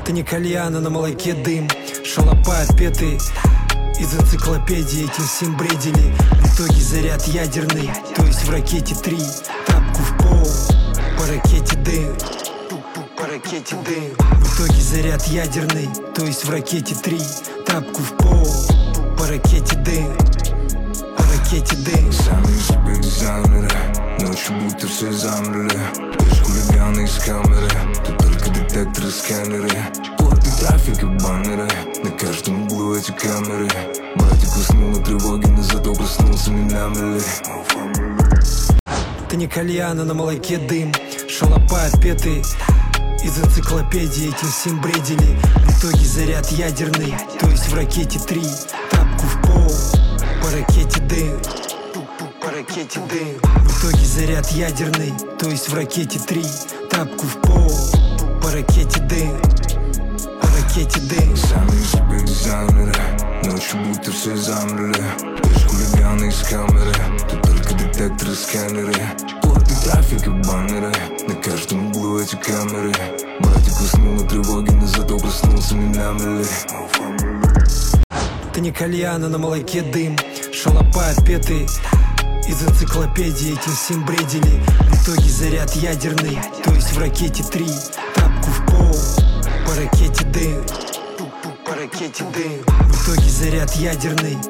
Это не кальян, а на молоке дым. Шалопай отпетый из энциклопедии, этим всем бредили. В итоге заряд ядерный, то есть в ракете 3. Тапку в пол, по ракете дым. По ракете дым. В итоге заряд ядерный, то есть в ракете 3. Тапку в пол, по ракете дым. По ракете дым. Сами себе дизайнеры, ночью будто все замерли. Лишь хулиганы из камеры, тут только детекторы, сканеры. Плотный трафик и баннеры, на каждом углу эти камеры. Братик уснул на тревоге, но зато проснулся не намерли. Это не кальян, а на молоке дым. Шалопай отпетый из энциклопедии, этим всем бредили. В итоге заряд ядерный, то есть в ракете 3. Тапку в пол, по ракете дым. По ракете дым. В итоге заряд ядерный, то есть в ракете 3. Тапку в пол, по ракете дым. По ракете дым. Сами себе дизайнеры, ночью будто все замерли. Лишь хулиганы из камеры, тут только детекторы, сканеры. Плотный трафик и баннеры, на каждом углу эти камеры. Братик уснул на тревоге, но зато проснулся не намерли. Это не кальян, а на молоке дым. Шалопай отпетый из энциклопедии, этим всем бредили. В итоге заряд ядерный, то есть в ракете 3. Тапку в пол, по ракете дым. По ракете дым. В итоге заряд ядерный.